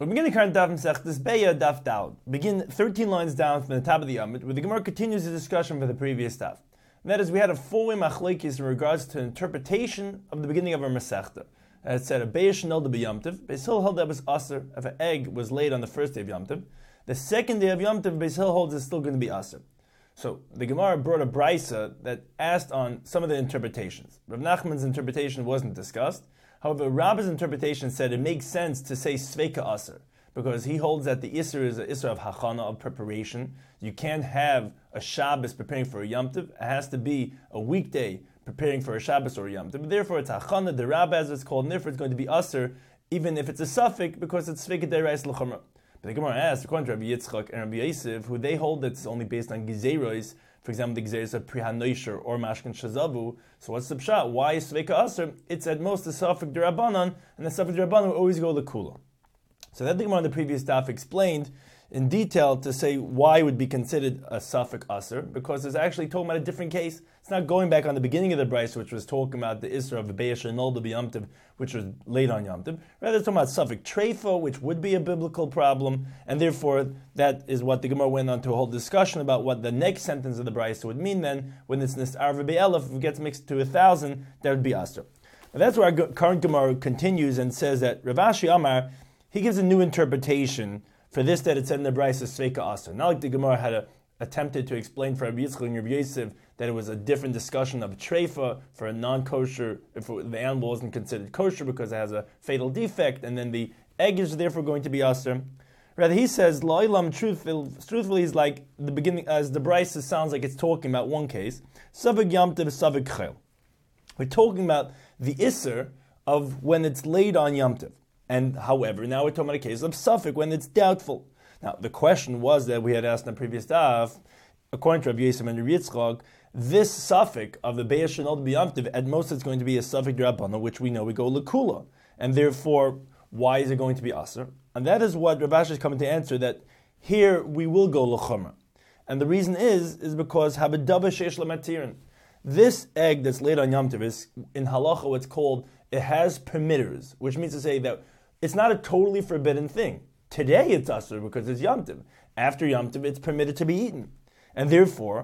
We begin the current daf Masechtas Beya daf Daled. Begin 13 lines down from the top of the Amud, where the Gemara continues the discussion for the previous daf. And that is, we had a four-way machlekes in regards to interpretation of the beginning of our Masechta. It said a Beya Shenol de B'Yom Tov. Beis Hillel held that was aser if an egg was laid on the first day of Yom Tov. The second day of Yom Tov, Beis Hillel holds is still going to be aser. So the Gemara brought a brisa that asked on some of the interpretations. Rav Nachman's interpretation wasn't discussed. However, Rabbi's interpretation said it makes sense to say Sveika Aser, because he holds that the Isser is an Isser of Hachana, of preparation. You can't have a Shabbos preparing for a Yom Tov. It has to be a weekday preparing for a Shabbos or a Yom Tov. Therefore, it's Hachana, the Rabbi as it's called, and therefore it's going to be Aser, even if it's a suffix, because it's Sveika Derais L'Chomra. But the Gemara asked, according to Rabbi Yitzchak and Rabbi Yosef, who they hold that it's only based on Gezeros, for example, the Gezeros of Pri HaNoisher or Mashkin Shazavu. So what's the pshat? Why is Sveika Aser? It's at most a suffix D'Rabbanan, and the suffix D'Rabbanan will always go L'Kula. So that the Gemara on the previous daf explained in detail to say why it would be considered a suffix aser, because it's actually talking about a different case. It's not going back on the beginning of the brisa, which was talking about the Isra of the Beya Shenol de B'Yom Tov, which was laid on Yom Tov. Rather, it's talking about suffix treifa, which would be a biblical problem, and therefore that is what the Gemara went on to a whole discussion about what the next sentence of the brisa would mean then, when it's Nis'ar v'Be'elef, if it gets mixed to 1,000, that would be aser. Now that's where our current Gemara continues and says that Rav Ashi Amar, he gives a new interpretation for this that it said in the Brisa Sveika Aser. Not like the Gemara had attempted to explain for Rabbi Yitzchak and Rabbi Yosef that it was a different discussion of treifa for a non-kosher, if the animal wasn't considered kosher because it has a fatal defect, and then the egg is therefore going to be Aser. Rather, he says, La'ilam, truthfully, is like the beginning, as the Brisa sounds like it's talking about one case, Savig Yom Tov, Savig Chel. We're talking about the Isser of when it's laid on Yom Tov. And however, now we're talking about a case of suffix when it's doubtful. Now, the question was that we had asked in the previous daf, according to Rabbi Yosef and Rabbi Yitzchak, this suffix of the Beya Shenol B'Yom Tov, at most it's going to be a suffix D'Rabbanan, which we know we go L'Kula. And therefore, why is it going to be Aser? And that is what Rav Ashi is coming to answer, that here we will go L'Chomra. And the reason is because Habedava Sheish L'Matirin. This egg that's laid on Yom Tov is, in halacha, what's called, it has permitters, which means to say that it's not a totally forbidden thing. Today it's asur because it's Yom Tov. After Yom Tov, it's permitted to be eaten. And therefore,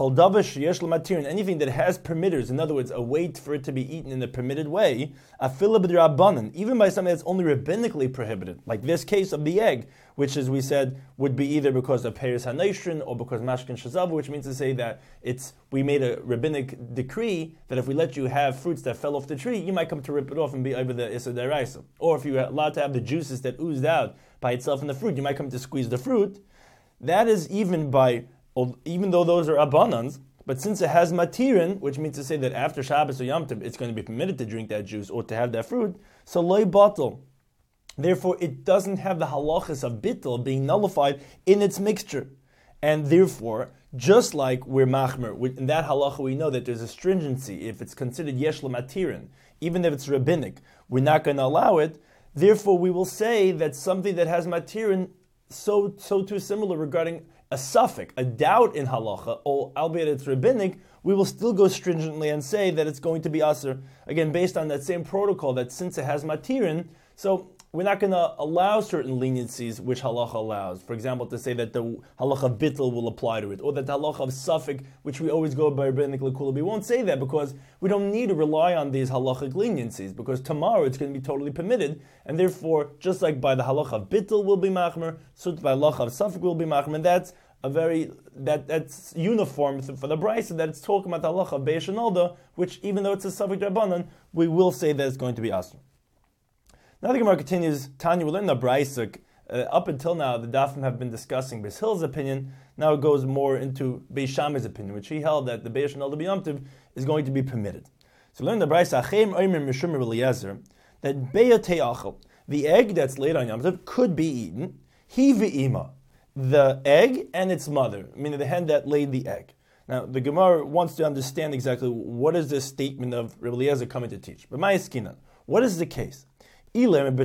anything that has permitters, in other words, a way for it to be eaten in a permitted way, even by something that's only rabbinically prohibited, like this case of the egg, which, as we said, would be either because of Peres HaNoishrin or because Mashkin Shazav, which means to say that we made a rabbinic decree that if we let you have fruits that fell off the tree, you might come to rip it off and be over the Issa Deraisa. Or if you're allowed to have the juices that oozed out by itself in the fruit, you might come to squeeze the fruit. That is even though those are abanans, but since it has matirin, which means to say that after Shabbos or Yom Tov, it's going to be permitted to drink that juice or to have that fruit, so loy batal. Therefore, it doesn't have the halachas of bittul being nullified in its mixture. And therefore, just like we're machmer, in that halacha we know that there's a stringency. If it's considered yesh matirin, even if it's rabbinic, we're not going to allow it. Therefore, we will say that something that has matirin, so too similar regarding a suffix, a doubt in halacha, or albeit it's rabbinic, we will still go stringently and say that it's going to be aser. Again, based on that same protocol, that since it has matirin, so we're not going to allow certain leniencies which halacha allows. For example, to say that the halacha bittul will apply to it, or that the halacha of suffix, which we always go by rabbinic l'kula, we won't say that because we don't need to rely on these halachic leniencies, because tomorrow it's going to be totally permitted, and therefore, just like by the halacha of bittul will be machmer, so by halacha of suffix will be machmer, and that's that's uniform for the brisa, that it's talking about the halacha of Beya Shenol, which even though it's a suffix D'Rabbanan, we will say that it's going to be asr. Now the Gemara continues, Tanya, we learn the brisa. Up until now, the Dafim have been discussing Beis Hillel's opinion. Now it goes more into Beis Shammai's opinion, which he held that the Beya Shenol B'Yom Tov is going to be permitted. So we learn the brisa, Achem Omer Mishum Eliezer, that Beya Te'achel, the egg that's laid on Yom Tov, could be eaten. He ve'ima, the egg and its mother, meaning the hen that laid the egg. Now, the Gemara wants to understand exactly what is this statement of Rebbe Eliezer coming to teach. But my skinan, what is the case? If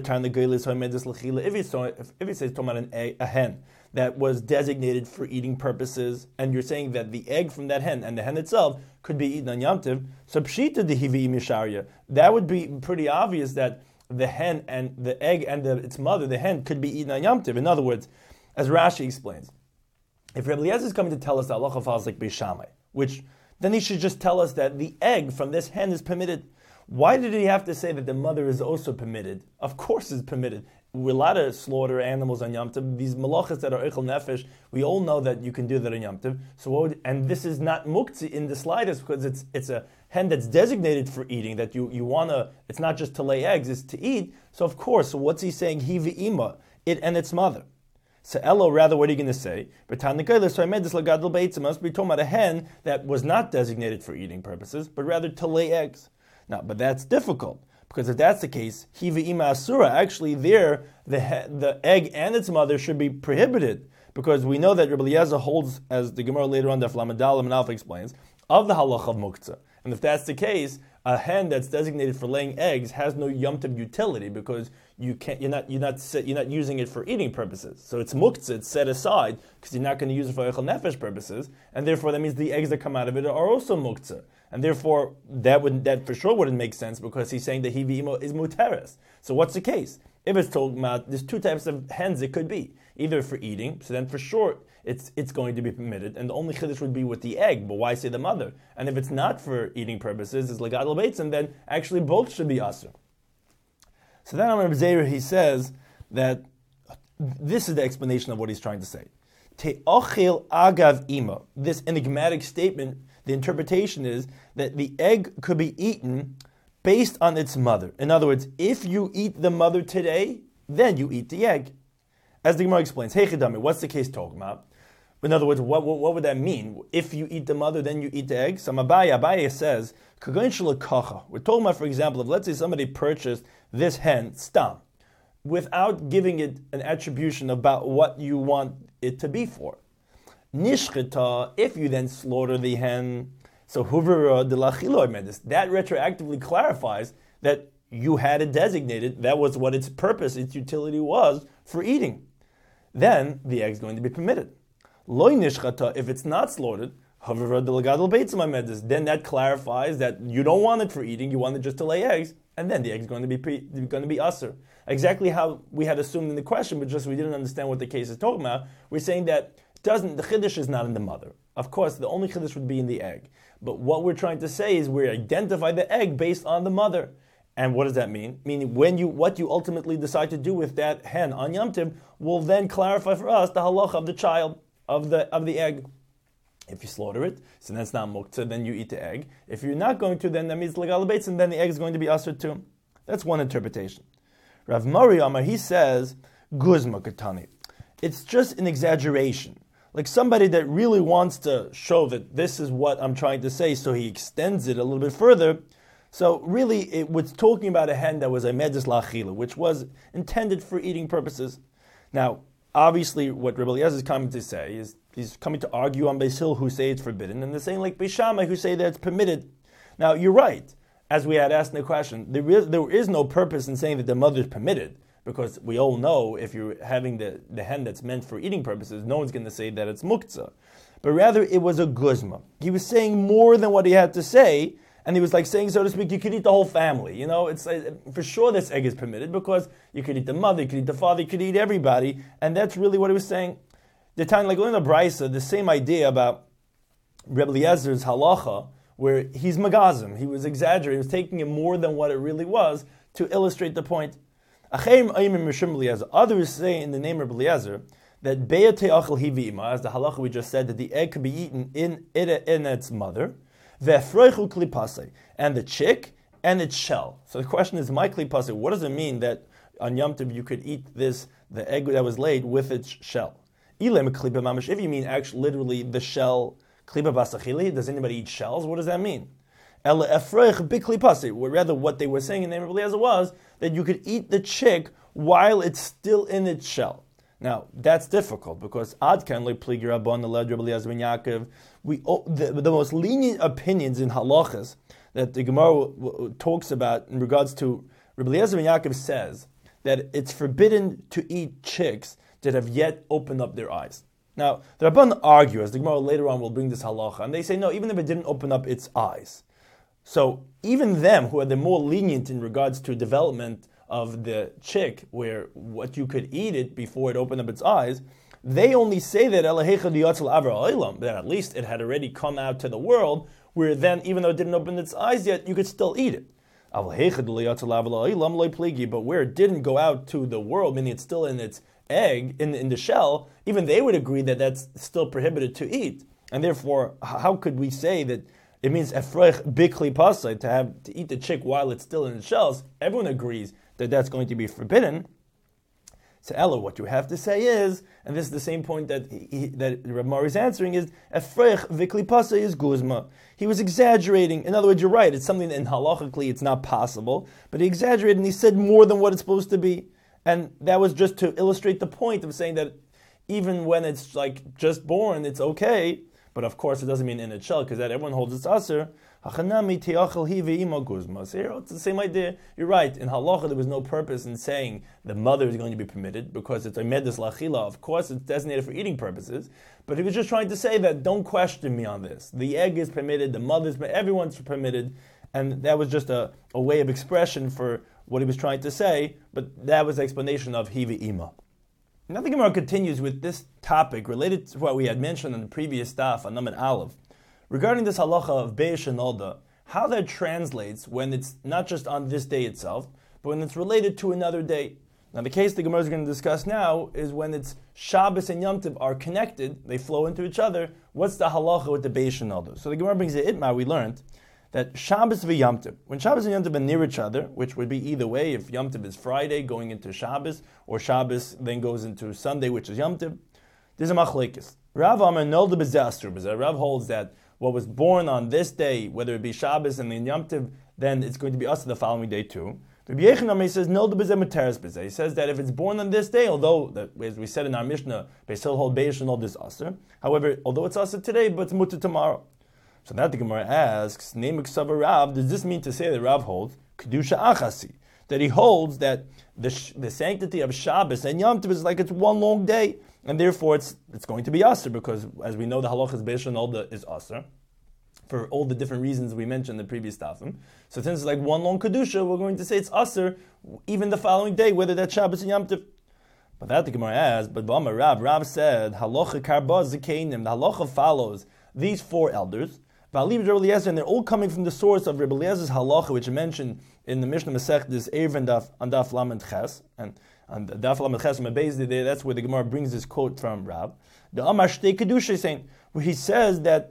it says talking about a hen that was designated for eating purposes, and you're saying that the egg from that hen and the hen itself could be eaten on Yom Tov, so pshita dehivi misharia, that would be pretty obvious that the hen and the egg and its mother, the hen, could be eaten on Yom Tov. In other words, as Rashi explains, if Rebbe Eliezer is coming to tell us that halacha falls like Beis Shammai, which then he should just tell us that the egg from this hen is permitted. Why did he have to say that the mother is also permitted? Of course it's permitted. We're allowed to slaughter animals on Yom Tov. These malachas that are eichel nefesh, we all know that you can do that on Yom Tov. And this is not muktzah in the slightest, because it's a hen that's designated for eating, that you want to, it's not just to lay eggs, it's to eat. So of course, so what's he saying? Hi v'ima, it and its mother. So Elo, rather, what are you going to say? So I made this lagadol beitzim. Must be talking about a hen that was not designated for eating purposes, but rather to lay eggs. Now, but that's difficult, because if that's the case, hi v'ima asura, actually there, the egg and its mother should be prohibited, because we know that Rebbe Eliezer holds, as the Gemara later on, the Flamadalim and Alpha explains, of the halach of muktzah. And if that's the case, a hen that's designated for laying eggs has no Yom Tov utility, because you're not using it for eating purposes. So it's muktzah, it's set aside, because you're not going to use it for eichel nefesh purposes, and therefore that means the eggs that come out of it are also muktzah. And therefore, that for sure wouldn't make sense, because he's saying that hi v'imo is muteres. So what's the case? If it's talking about, there's two types of hens it could be. Either for eating, so then for sure it's going to be permitted, and the only chiddush would be with the egg, but why say the mother? And if it's not for eating purposes, it's legadol beitzim, then actually both should be asur. So then on Reb Zeir, he says that this is the explanation of what he's trying to say. Te'ochil agav ima. This enigmatic statement, the interpretation is that the egg could be eaten based on its mother. In other words, if you eat the mother today, then you eat the egg. As the Gemara explains, hey chidami, what's the case talking about? In other words, what would that mean? If you eat the mother, then you eat the egg? So Abaye says, we're talking about, for example, if let's say somebody purchased this hen, stam, without giving it an attribution about what you want it to be for. Nishchita, if you then slaughter the hen, so huvera de la chiloi medis, that retroactively clarifies that you had it designated, that was what its purpose, its utility was for eating. Then the egg is going to be permitted. Loi nishchata, if it's not slaughtered, huvera de la gadol beitzim medis, then that clarifies that you don't want it for eating, you want it just to lay eggs, and then the egg is going to be asur. Exactly how we had assumed in the question, but just we didn't understand what the case is talking about. We're saying that the chiddush is not in the mother. Of course, the only chiddush would be in the egg. But what we're trying to say is we identify the egg based on the mother. And what does that mean? Meaning what you ultimately decide to do with that hen on Yom Tov will then clarify for us the halacha of the child, of the egg. If you slaughter it, so that's not muktzah, then you eat the egg. If you're not going to, then that means legal bates, and then the egg is going to be asur too. That's one interpretation. Rav Mari Amar, he says, guzma katani. It's just an exaggeration. Like somebody that really wants to show that this is what I'm trying to say, so he extends it a little bit further. So really, it was talking about a hen that was a medis lachila, which was intended for eating purposes. Now, obviously, what Rebbe Eliezer is coming to say is he's coming to argue on Beis Hillel who say it's forbidden, and they're saying like Beis Shammai who say that it's permitted. Now, you're right. As we had asked in the question, there is no purpose in saying that the mother is permitted, because we all know if you're having the hen that's meant for eating purposes, no one's going to say that it's muktzah. But rather, it was a guzma. He was saying more than what he had to say, and he was like saying, so to speak, you could eat the whole family. You know, it's for sure this egg is permitted, because you could eat the mother, you could eat the father, you could eat everybody, and that's really what he was saying. The time, like in the Brisa, the same idea about Rebbe Eliezer's halacha, where he's magazim, he was exaggerating, he was taking it more than what it really was to illustrate the point. Others say in the name of Rebbe Eliezer that be'atei achel hi v'ima, as the halacha we just said, that the egg could be eaten in its mother, ve'froichu klipase, and the chick and its shell. So the question is, my klipase, what does it mean that on Yom Tov you could eat the egg that was laid with its shell? If you mean actually literally the shell, klipa basachili, does anybody eat shells? What does that mean? Rather, what they were saying in the name of Eliezer was that you could eat the chick while it's still in its shell. Now, that's difficult, because Adkan le'pligi Rabban Elad Rebbe Eliezer ben Yaakov, the most lenient opinions in halachas that the Gemara talks about in regards to Rebbe Eliezer ben Yaakov says that it's forbidden to eat chicks that have yet opened up their eyes. Now, the Rabban argue, as the Gemara later on will bring this halacha, and they say, no, even if it didn't open up its eyes. So, even them, who are the more lenient in regards to development of the chick, where what you could eat it before it opened up its eyes, they only say that that at least it had already come out to the world, where then, even though it didn't open its eyes yet, you could still eat it. But where it didn't go out to the world, meaning it's still in its egg, in the shell, even they would agree that that's still prohibited to eat. And therefore, how could we say that it means efrech bikli pasai, to eat the chick while it's still in its shells? Everyone agrees that that's going to be forbidden. So Ella, what you have to say is, and this is the same point that Rav Mari is answering, is efrech vikli pasai is guzma. He was exaggerating. In other words, you're right. It's something that in halachically it's not possible, but he exaggerated and he said more than what it's supposed to be, and that was just to illustrate the point of saying that even when it's like just born, it's okay. But of course, it doesn't mean in its shell, because that everyone holds it's aser. So here, it's the same idea. You're right. In halacha, there was no purpose in saying the mother is going to be permitted, because it's a medus lachila. Of course, it's designated for eating purposes. But he was just trying to say that don't question me on this. The egg is permitted, the mother's permitted, everyone's permitted. And that was just a way of expression for what he was trying to say. But that was the explanation of hivi ima. Now the Gemara continues with this topic related to what we had mentioned in the previous daf on Naman Aleph, regarding this halacha of Beish and Olda, how that translates when it's not just on this day itself, but when it's related to another day. Now the case the Gemara is going to discuss now is when it's Shabbos and Yom Tov are connected, they flow into each other. What's the halacha with the Beish and Olda? So the Gemara brings the Itmar, we learned that Shabbos v Yom Tov, when Shabbos and Yom Tov are near each other, which would be either way, if Yom Tov is Friday going into Shabbos, or Shabbos then goes into Sunday, which is Yom Tov, there's a machlekes. Rav Amar nolda b'zeh. Rav holds that what was born on this day, whether it be Shabbos and then Yom Tov, then it's going to be us the following day too. Rabbi Yechon says nolda b'zeh materes b'zeh. He says that if it's born on this day, although as we said in our Mishnah, they still hold Beish and Olda is aser. However, although it's aser today, but it's mutter tomorrow. So now the Gemara asks, Neimik Rav, does this mean to say that Rav holds Kedusha Achasi? That he holds that the sanctity of Shabbos and Yom Tov is like it's one long day, and therefore it's going to be Aser, because as we know the halachas Beish and Olda is Aser, for all the different reasons we mentioned in the previous tafim. So since it's like one long Kedusha, we're going to say it's Aser, even the following day, whether that's Shabbos and Yom Tov. But that the Gemara asks, but Rav said, Halacha Karbaz Zekeinim, the halacha follows these four elders, and they're all coming from the source of Rebbe Eliezer's halacha, which is mentioned in the Mishnah Masechet Erev and Daf Lamed Ches, and on Daf Lamed Ches and Beis, that's where the Gemara brings this quote from Rav. The Amar Shtei Kedusha saying, where he says that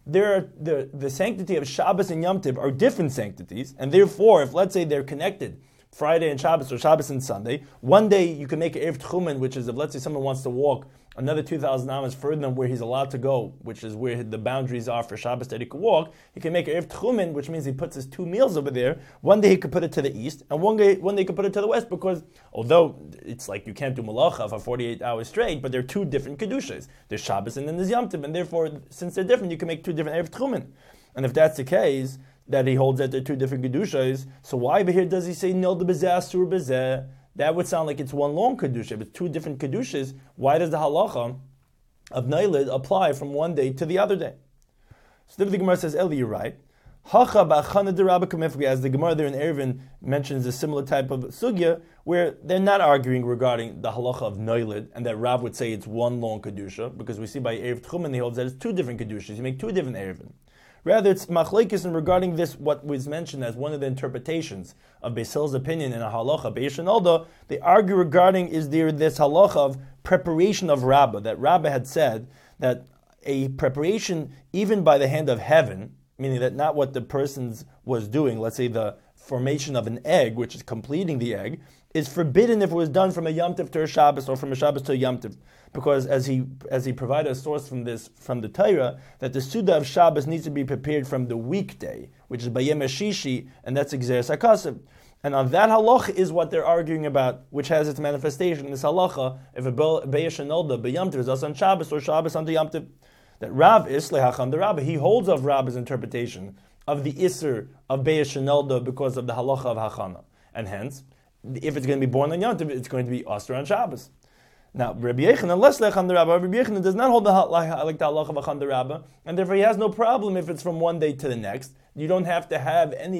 the sanctity of Shabbos and Yom Tov are different sanctities, and therefore, if let's say they're connected, Friday and Shabbos or Shabbos and Sunday, one day you can make an Erev Tchumen, which is if let's say someone wants to walk another 2,000 amas further than where he's allowed to go, which is where the boundaries are for Shabbos that he could walk, he can make an Erev Tchumen, which means he puts his 2 meals over there. One day he could put it to the east, and one day he could put it to the west, because although it's like you can't do malacha for 48 hours straight, but they're 2 different Kedushas. There's Shabbos and then there's Yom Tov, and therefore, since they're different, you can make 2 different Erev Tchumen. And if that's the case, that he holds that they're 2 different Kedushas, so why over here does he say Nil de Bezeh Asur Bezeh? That would sound like it's one long Kedusha. If it's 2 different Kedushas, why does the halacha of Nailid apply from one day to the other day? So the Gemara says, Eli, you're right. As the Gemara there in Eruvin mentions a similar type of sugya, where they're not arguing regarding the halacha of Nailid, and that Rav would say it's one long Kedusha, because we see by Erev Tchumen he holds that it's 2 different Kedushas. You make 2 different Eruvin. Rather, it's machlekes, and regarding this, what was mentioned as one of the interpretations of Beis Hillel's opinion in a halacha, Beish and Olda, they argue regarding is there this halacha of preparation of Rabbah, that Rabbah had said that a preparation even by the hand of heaven, meaning that not what the person was doing, let's say the formation of an egg, which is completing the egg, is forbidden if it was done from a Yom Tov to a Shabbos or from a Shabbos to a Yom Tov. Because as he provided a source from the Torah, that the Suda of Shabbos needs to be prepared from the weekday, which is Bayem Shishi, and that's Exeres HaKasev. And on that halacha is what they're arguing about, which has its manifestation in this halacha, if a Beish and Olda, B'Yom Tov is also on Shabbos or Shabbos on the Yom Tov. That Rav is Lehacham the Rabbah, he holds of Rabbah's interpretation of the Isser of Beish and Olda because of the halacha of Hachana. And hence, if it's going to be born on Yom Tov, it's going to be Osir on Shabbos. Now, Rabbi Yechon, unless Lechan the Rabbah, Rabbi Yechon does not hold like the halacha of Achan the Rabbah, and therefore he has no problem if it's from one day to the next. You don't have to have any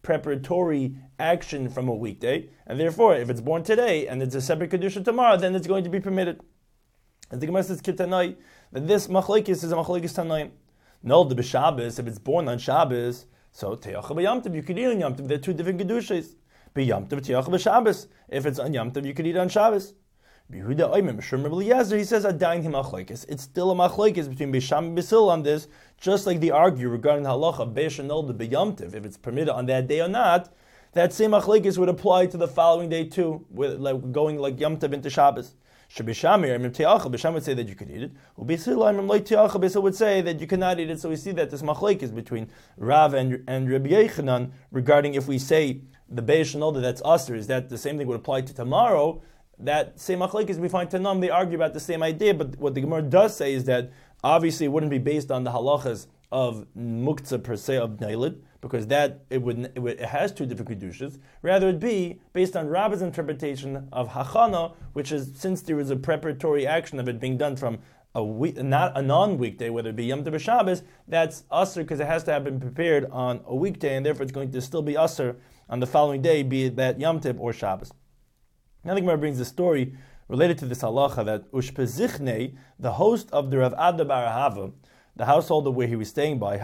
preparatory action from a weekday, and therefore, if it's born today and it's a separate kedusha tomorrow, then it's going to be permitted. As the Gemara says, Kitanai, that this machlekes is a machlekes tanaim. No, the b'Shabbos, if it's born on Shabbos, so te'acha b'Yom Tov, you could eat on Yom Tov. They're two different kedushas. B'Yom Tov te'acha b'Shabbos. If it's on Yom Tov, you could eat on Shabbos. B'Yehuda Oimim Shur Eliezer, he says adayin him machlekes. It's still a machlekes between Beisham and Basil on this, just like they argue regarding the halacha Beish and Nolda b'Yom Tov, if it's permitted on that day or not. That same machlekes would apply to the following day too, with like going like Yom Tov into Shabbos. Bisham would say that you could eat it. Basil would say that you cannot eat it. So we see that this machlekes between Rav and Rabbi Yechanan regarding if we say the Beish and Nolda that's usher, is that the same thing would apply to tomorrow? That same machlekes we find Tanam, they argue about the same idea, but what the Gemara does say is that obviously it wouldn't be based on the halachas of muktzah per se of Nailid, because that it has two different kedushas. Rather, it'd be based on Rabbi's interpretation of hachana, which is since there is a preparatory action of it being done from a week, not a non-weekday, whether it be Yom Tov or Shabbos, that's usher because it has to have been prepared on a weekday, and therefore it's going to still be usher on the following day, be it that Yom Tov or Shabbos. Now the Gemara brings a story related to this halacha that Ushpezichne, the host of the Rav Ada bar Ahava, the household where he was staying by,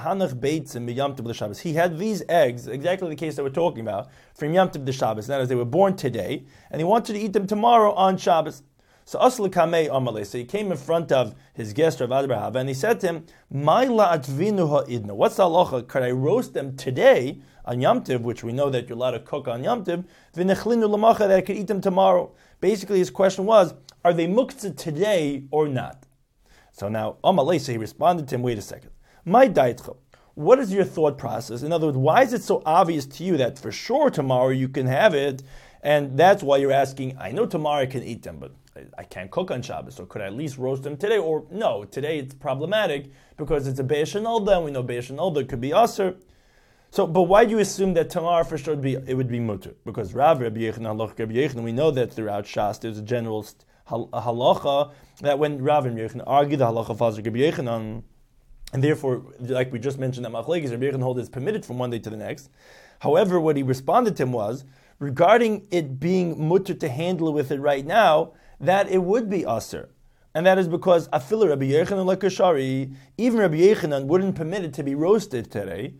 he had these eggs, exactly the case that we're talking about, from Yom Tov to Shabbos. That is, they were born today, and he wanted to eat them tomorrow on Shabbos. So Asla Kamei Amalei, so he came in front of his guest Rav Ada bar Ahava, and he said to him, what's the halacha? Could I roast them today on Yom Tov, which we know that you're allowed to cook on Yom Tov, that I could eat them tomorrow? Basically, his question was, are they muktzah today or not? So now, Amalei, so he responded to him, wait a second. My daitcha, what is your thought process? In other words, why is it so obvious to you that for sure tomorrow you can have it, and that's why you're asking, I know tomorrow I can eat them, but I can't cook on Shabbos, so could I at least roast them today? Or no, today it's problematic because it's a Beish and Nolda, and we know Beish and Nolda could be Aser. So, but why do you assume that tomorrow for sure it would be mutter? Because Rav Rabbi Yechanan, we know that throughout Shas there's a general halacha that when Rav and Yechanan argue, the halacha falls to Rabbi Yechanan, and therefore, like we just mentioned, that machlekes Rabbi Yechanan hold is permitted from one day to the next. However, what he responded to him was regarding it being mutter to handle with it right now, that it would be aser. And that is because afilu Rabbi Yechanan lekashari, even Rabbi Yechanan wouldn't permit it to be roasted today,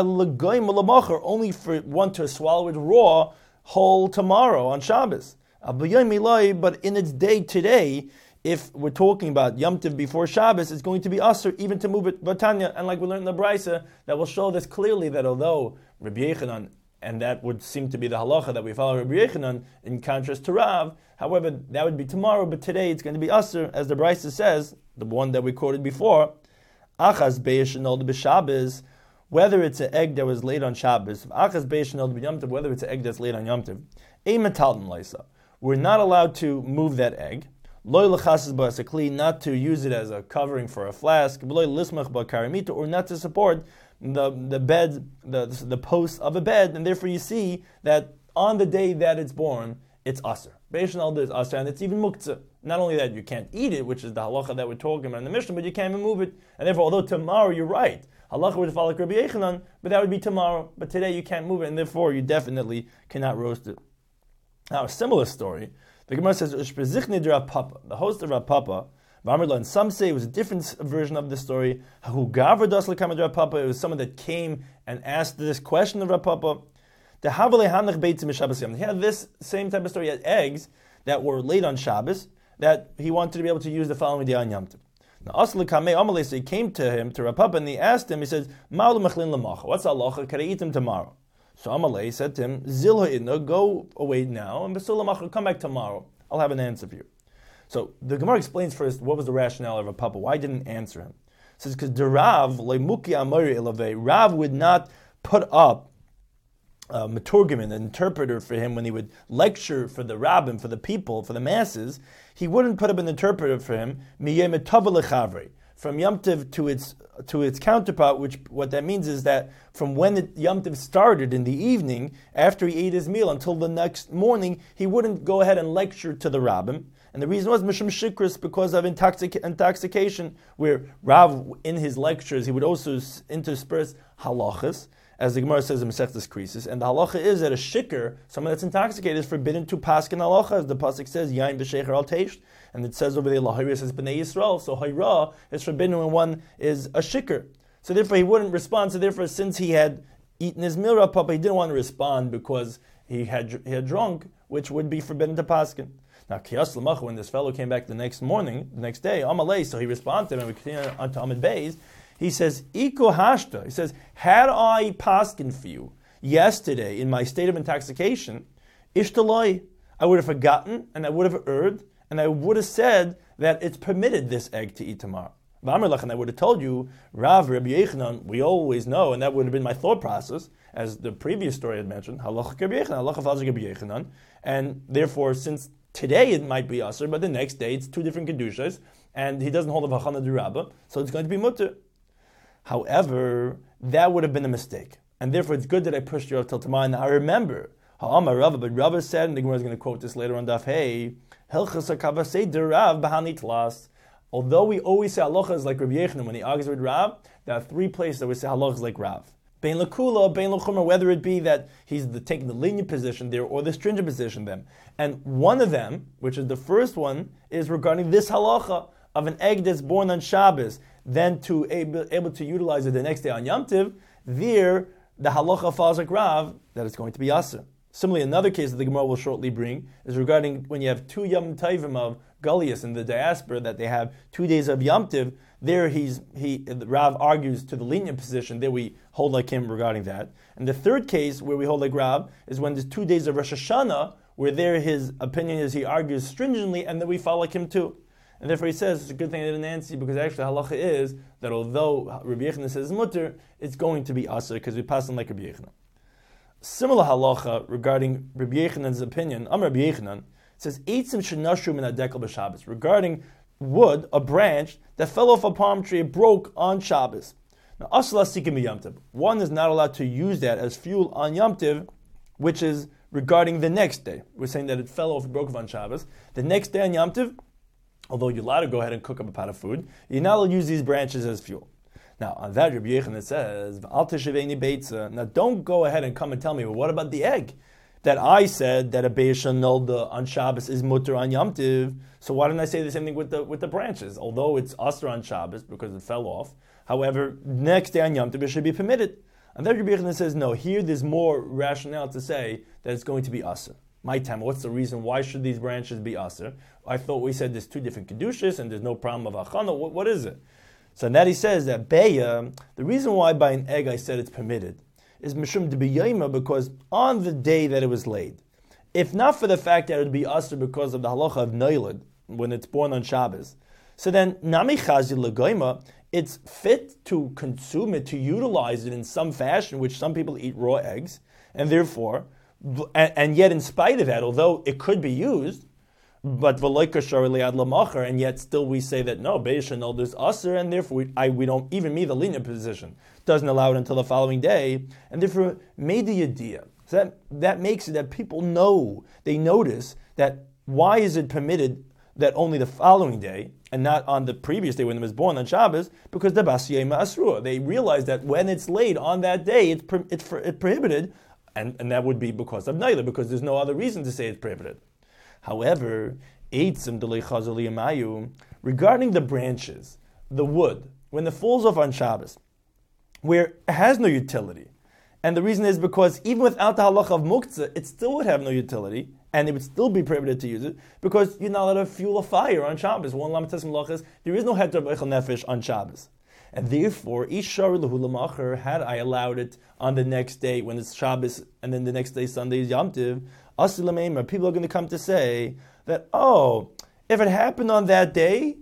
only for one to swallow it raw, whole tomorrow on Shabbos. But in its day today, if we're talking about Yom Tov before Shabbos, it's going to be aser even to move it. Batanya, and like we learned in the Brisa, that will show this clearly that although Rabbi Yechanan, and that would seem to be the halacha that we follow Rabbi Yechanan in contrast to Rav, however, that would be tomorrow, but today it's going to be aser, as the Brisa says, the one that we quoted before, Achaz Beish and Nolda b'Shabbos, whether it's an egg that was laid on Shabbos, Achaz Beish and Nolda b'Yom Tov, whether it's an egg that's laid on Yom Tov, Eimetalton Leisa, we're not allowed to move that egg, Loy l'chasas ba'asakli, not to use it as a covering for a flask, Loy lismach ba'karamita, or not to support the bed, the posts of a bed, and therefore you see that on the day that it's born, it's aser. Beish and Nolda is aser, and it's even muktzah. Not only that, you can't eat it, which is the halacha that we're talking about in the Mishnah, but you can't even move it. And therefore, although tomorrow you're right, halacha would follow Rabbi Yechanan, but that would be tomorrow. But today you can't move it, and therefore you definitely cannot roast it. Now, a similar story, the Gemara says, the host of Rav Papa, and some say it was a different version of the story. It was someone that came and asked this question of Rav Papa. He had this same type of story. He had eggs that were laid on Shabbos that he wanted to be able to use the following day on Yom Tov. Now, so he came to him, to Rav Papa, and he asked him, he says, what's halacha? Can I eat them tomorrow? So Amalei said to him, go away now, and come back tomorrow. I'll have an answer for you. So the Gemara explains first what was the rationale of Rav Papa. Why didn't answer him? It says because the Rav would not put up a meturgiman, an interpreter for him when he would lecture for the rabbin, for the people, for the masses. He wouldn't put up an interpreter for him from Yom Tov to its counterpart, which what that means is that from when Yom Tov started in the evening, after he ate his meal until the next morning, he wouldn't go ahead and lecture to the rabbin. And the reason was Mishum Shikris, because of intoxication, where Rav, in his lectures, he would also intersperse halachas, as the Gemara says in Masechtas Krisis, and the halacha is that a shikr, someone that's intoxicated, is forbidden to paskin halacha, as the pasuk says, yain b'shecher al teish, and it says over there, lahira says b'nei Yisrael, so hayra is forbidden when one is a shikr. So therefore he wouldn't respond, so therefore since he had eaten his milra papa, he didn't want to respond because he had drunk, which would be forbidden to paskin. Now, Kiyas L'mach, when this fellow came back the next day, Amalei, so he responded, and we continue on to Amid Beis, he says, Iko hashta, he says, had I paskin for you yesterday in my state of intoxication, ishtaloi, I would have forgotten, and I would have erred, and I would have said that it's permitted this egg to eat tomorrow. And I would have told you, Rav, Rabbi Yechanan, we always know, and that would have been my thought process, as the previous story had mentioned, halacha Rabbi Yechanan, halacha falls Rabbi Yechanan, and therefore, since today it might be aser, but the next day it's two different kedushas, and he doesn't hold a v'chana d'Rabba, so it's going to be mutter. However, that would have been a mistake, and therefore it's good that I pushed you up till tomorrow. Now I remember, Ha'amar Rava, but Rava said, and the Gemara is going to quote this later on Daf Hey, Hilchas HaKavasei d'Rav b'hanit las. Although we always say halachas like Rabbi Yechanan when he argues with Rav, there are three places that we say halachas like Rav. Bein l'kula, bein l'chumra, whether it be that he's taking the lenient position there or the stringent position then. And one of them, which is the first one, is regarding this halacha of an egg that's born on Shabbos, then to able to utilize it the next day on Yom Tiv. There, the halacha falls like Rav, that it's going to be aser. Similarly, another case that the Gemara will shortly bring is regarding when you have 2 Yom Tovim of Galias in the diaspora, that they have 2 days of Yom Tiv. There, Rav argues to the lenient position. There we hold like him regarding that. And the third case where we hold like Rav is when there's 2 days of Rosh Hashanah, where there his opinion is he argues stringently, and then we follow like him too. And therefore he says it's a good thing I didn't answer, because actually halacha is that although Rabbi Yechanan says mutter, it's going to be aser because we pass on like Rabbi Yechanan. Similar halacha regarding Rabbi Yechanan's opinion, Rabbi Yechanan, says eitzim shenashru min hadekel b'Shabbos, regarding wood, a branch that fell off a palm tree, broke on Shabbos. Now, asla sikim Yom Tov. One is not allowed to use that as fuel on Yom Tov, which is regarding the next day. We're saying that it fell off, broke off on Shabbos. The next day on Yom Tov, although you're allowed to go ahead and cook up a pot of food, you're not allowed to use these branches as fuel. Now, on that, Rabbi Yechanan says, "V'al tesheveni beitza." Now, don't go ahead and come and tell me, well, what about the egg? That I said that a Be'esha Nolda on Shabbos is mutter on Yom Tiv, so why didn't I say the same thing with the branches? Although it's asr on Shabbos because it fell off, however, next day on Yom Tiv it should be permitted. And then Rabbi Yechanan says, no, here there's more rationale to say that it's going to be asr. My time, what's the reason? Why should these branches be asr? I thought we said there's 2 different kedushas and there's no problem of achana. What is it? So now he says that Beya, the reason why by an egg I said it's permitted, is mishum debiyayma, because on the day that it was laid, if not for the fact that it would be asr because of the halacha of noilad, when it's born on Shabbos, so then nami chazi legoyma, it's fit to consume it, to utilize it in some fashion, which some people eat raw eggs, and therefore, and yet in spite of that, although it could be used, but and yet still we say that no, Be'esha Nolda is asr, and therefore we don't, even me, the lenient position, doesn't allow it until the following day, and therefore made the idea. So that makes it that people know, they notice that why is it permitted that only the following day and not on the previous day when it was born on Shabbos? Because the basiyema asrua, they realize that when it's laid on that day, it's prohibited, and that would be because of Naila, because there's no other reason to say it's prohibited. However, regarding the branches, the wood, when it falls off on Shabbos, where it has no utility, and the reason is because even without the halacha of muktzah, it still would have no utility, and it would still be prohibited to use it, because you're not allowed to fuel a fire on Shabbos. There is no heter b'echel nefesh on Shabbos. And therefore, had I allowed it on the next day when it's Shabbos, and then the next day Sunday is Yom Tiv, people are going to come to say that, if it happened on that day,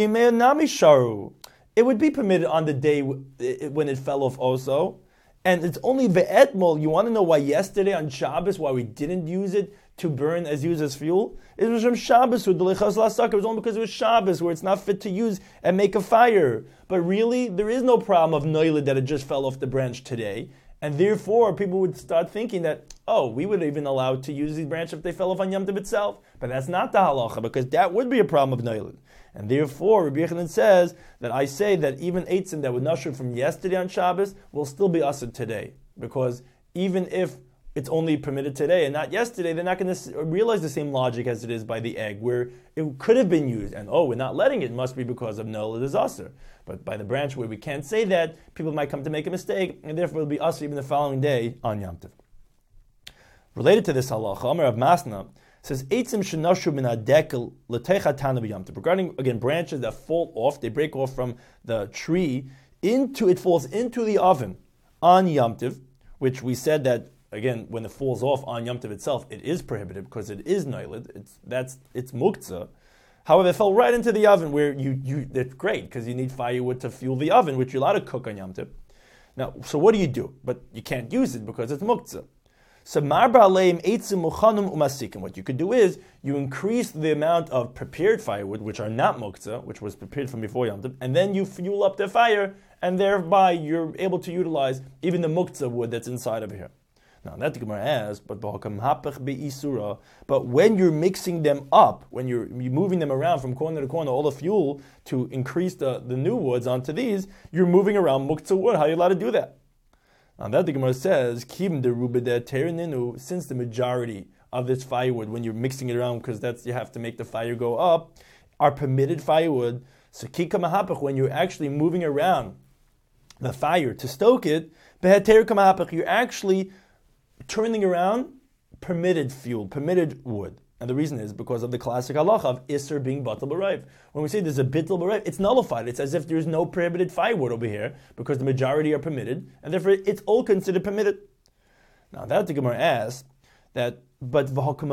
it would be permitted on the day when it fell off also. And it's only ve'etmol. You want to know why yesterday on Shabbos, why we didn't use it to burn as used as fuel? It was from Shabbos. It was only because it was Shabbos, where it's not fit to use and make a fire. But really, there is no problem of noilid that it just fell off the branch today. And therefore, people would start thinking that, we would even allow to use these branches if they fell off on Yom Tov itself. But that's not the halacha, because that would be a problem of noilid. And therefore, Rabbi Yechanan says that I say that even eitzim that were nashur from yesterday on Shabbos will still be asr today. because even if it's only permitted today and not yesterday, they're not going to realize the same logic as it is by the egg, where it could have been used, and we're not letting it, must be because of no disaster. But by the branch where we can't say that, people might come to make a mistake, and therefore it'll be usher even the following day on Yom Tov. Related to this halacha, Amar Rav Masna says, Eitzim shenashu min hadekel l'teicha tana b'Yom Tov. Regarding, again, branches that fall off, they break off from the tree, it falls into the oven on Yom Tov, which we said that, again, when it falls off on Yom Tov itself, it is prohibited because it is noilid. It's muktzah. However, it fell right into the oven where it's great because you need firewood to fuel the oven, which you're allowed to cook on Yom Tov. Now, so what do? But you can't use it because it's muktzah. So what you could do is you increase the amount of prepared firewood, which are not muktzah, which was prepared from before Yom Tov, and then you fuel up the fire, and thereby you're able to utilize even the muktzah wood that's inside of here. Now that the Gemara asks, but when you're mixing them up, when you're moving them around from corner to corner, all the fuel to increase the new woods onto these, you're moving around muktzah wood. How are you allowed to do that? Now that the Gemara says, since the majority of this firewood, when you're mixing it around, because you have to make the fire go up, are permitted firewood. So when you're actually moving around the fire to stoke it, you're actually turning around permitted fuel, permitted wood. And the reason is because of the classic halacha of Isser being batal b'raiv. When we say there's a bittul b'raiv, it's nullified. It's as if there's no prohibited firewood over here because the majority are permitted, and therefore it's all considered permitted. Now that the Gemara asks that, but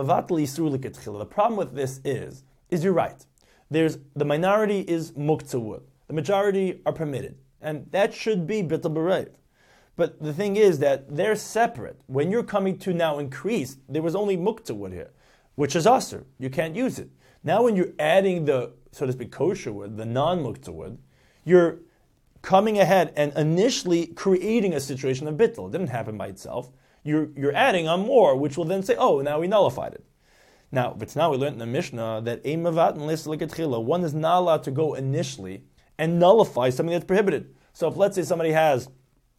the problem with this is you're right. The minority is muktzah wood. The majority are permitted. And that should be bittul b'raiv. But the thing is that they're separate. When you're coming to now increase, there was only muktzah wood here, which is asr. You can't use it. Now when you're adding the, so to speak, kosher wood, the non-muktzah wood, you're coming ahead and initially creating a situation of bittul. It didn't happen by itself. You're adding on more, which will then say, oh, now we nullified it. Now, we learned in the Mishnah that one is not allowed to go initially and nullify something that's prohibited. So if, let's say, somebody has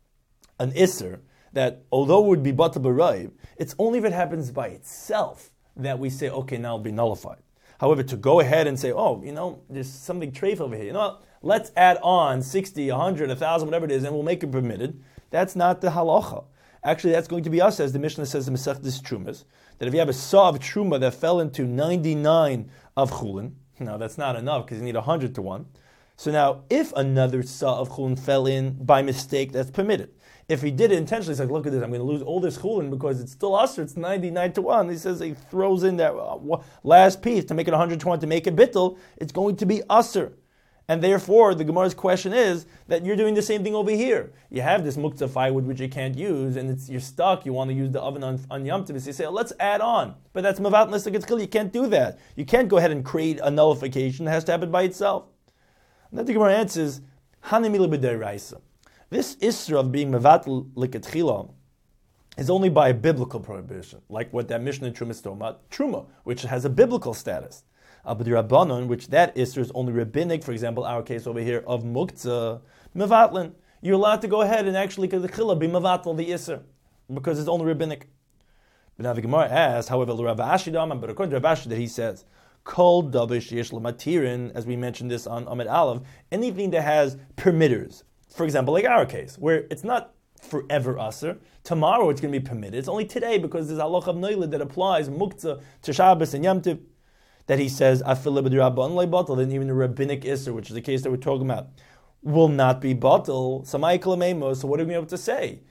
an isser that, although it would be batal b'raiv, it's only if it happens by itself that we say, okay, now it'll be nullified. However, to go ahead and say, there's something treif over here, let's add on 60, 100, 1,000, whatever it is, and we'll make it permitted, that's not the halacha. Actually, that's going to be us, as the Mishnah says in Masechtas Trumas, that if you have a saw of truma that fell into 99 of chulin, now that's not enough because you need 100 to 1. So now, if another saw of chulin fell in by mistake, that's permitted. If he did it intentionally, he's like, look at this, I'm going to lose all this chulin because it's still usher, it's 99 to 1. He says he throws in that last piece to make it 100 to 1 to make it bittul, it's going to be usher. And therefore, the Gemara's question is that you're doing the same thing over here. You have this muktzah firewood which you can't use, and you're stuck, you want to use the oven on Yom Tov, so you say, let's add on. But that's mavat nesek, you can't do that. You can't go ahead and create a nullification, it has to happen by itself. And then the Gemara answers, Hanimila b'deraisa. This isra of being mevatel likatchila is only by a biblical prohibition, like what that Mishnah in Truma is talking about, Truma, which has a biblical status. But the Rabbanon, which that isra is only rabbinic, for example, our case over here of muktzah, mevatlin, you're allowed to go ahead and actually be mevatel the isra, because it's only rabbinic. But now the Gemara asks, however, but according to Rav Ashi, that he says, kol davish yesh lamatirin, as we mentioned this on Amid Aleph, anything that has permitters. For example, like our case, where it's not forever asr. Tomorrow it's going to be permitted. It's only today because there's halach of noilid that applies muktzah to Shabbos and Yom Tov, that he says afil b'dirabban le'batal. Then even the rabbinic isser, which is the case that we're talking about, will not be batal. Samai klamemo. So what are we able to say?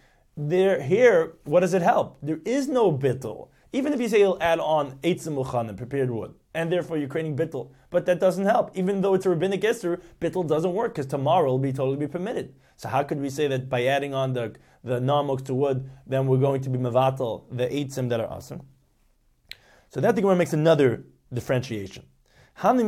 Here, what does it help? There is no bittul. Even if you say you'll add on eitzim muchanim, prepared wood, and therefore you're creating bittul, but that doesn't help. Even though it's a rabbinic isser, bittul doesn't work because tomorrow will be totally permitted. So how could we say that by adding on the non-muktzah wood, then we're going to be mevatel the eitzim that are asr? So that the Gemara makes another differentiation. When